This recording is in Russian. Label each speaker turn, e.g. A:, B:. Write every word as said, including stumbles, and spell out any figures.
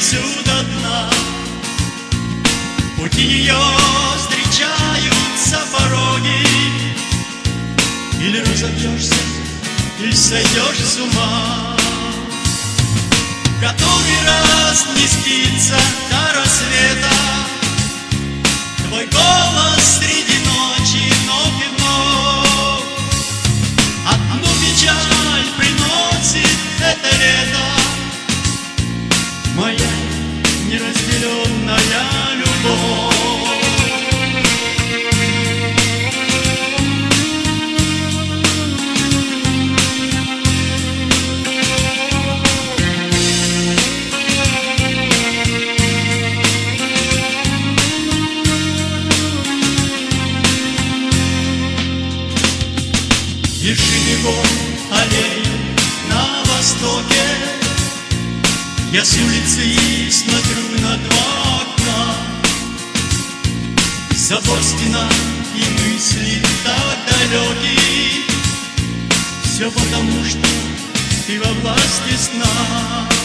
A: всю до дна. Пути ее встречаются пороги, или разобьешься, или сойдешь с ума. Который раз не спится до рассвета твой голос среди ночи вновь и вновь. Одну печаль приносит это лето, моя неразделенная любовь. Ежевиком аллеи на востоке, я с улицы и смотрю на два окна. Забор, стена и мысли так далеки, все потому, что ты во власти сна.